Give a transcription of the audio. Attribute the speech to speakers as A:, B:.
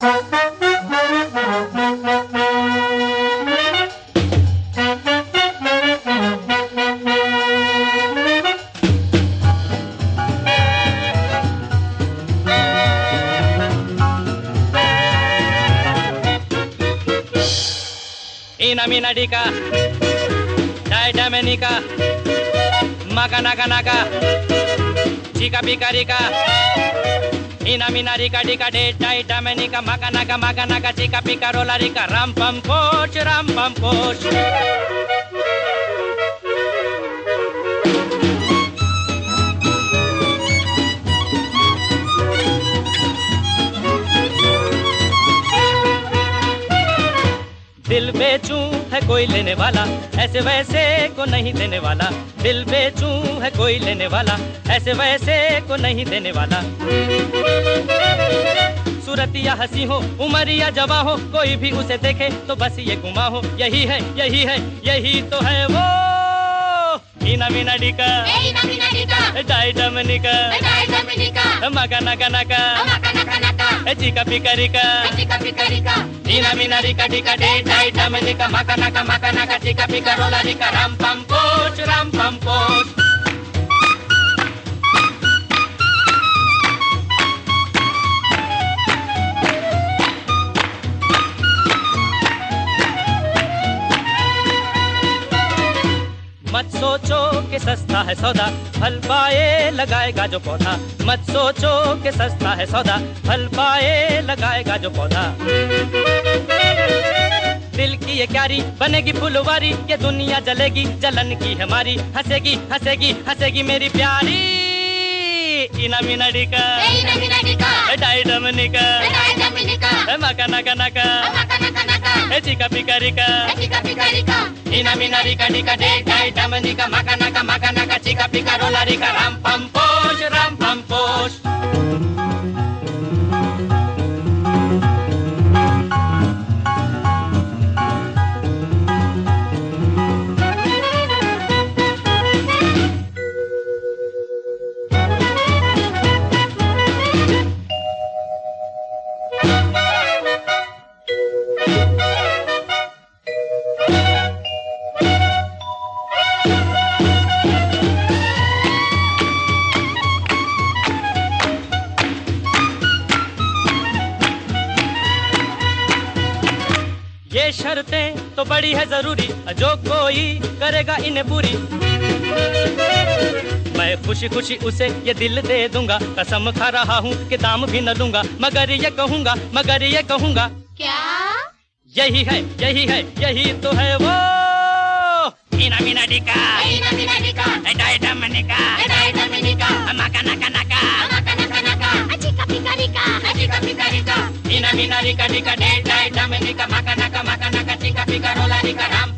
A: Ina mina dika, dai damenika, maka naka naka, chika pika rika. Ina mina rika dika de dai damenika, maka naka chika pika rola rika. Ram pam poch, ram pam poch. दिल बेचूं है कोई लेने वाला, ऐसे वैसे को नहीं देने वाला। दिल बेचूं है कोई लेने वाला, ऐसे वैसे को नहीं देने वाला। सूरतिया हंसी हो, उमरिया जवा हो, कोई भी उसे देखे तो बस ये गुमा हो। यही है, यही है, यही तो है वो। ina mina dika, dai damenika, maka naka naka, chika pika rika. Ina mina rika dika de dai damenika, maka naka chika pika rola rika. Ram pam poch, ram pam poch. मत सोचो कि सस्ता है सौदा, फल पाए लगाएगा जो पौधा। मत सोचो कि सस्ता है सौदा, फल पाए लगाएगा जो पौधा। दिल की ये क्यारी बनेगी फुलवारी, ये दुनिया जलेगी जलन की हमारी। हंसेगी हंसेगी हंसेगी मेरी प्यारी। ina mina dika, dai damenika, maka naka naka, chika pika rika. Ina mina rika dika de dai damenika, maka naka chika pika rola rika. Ram pam poch, ram pam poch. ये शर्तें तो बड़ी है जरूरी, जो कोई करेगा इन्हें पूरी। मैं खुशी खुशी उसे ये दिल दे दूंगा, कसम खा रहा हूँ कि दाम भी न लूंगा। मगर ये कहूँगा
B: क्या?
A: यही है, यही है, यही तो है वो। ina mina dika, dai damenika, maka naka naka,
B: chika pika rika.
A: ina mina rika dika de dai damenika, maka naka chika pika rola rika. Ram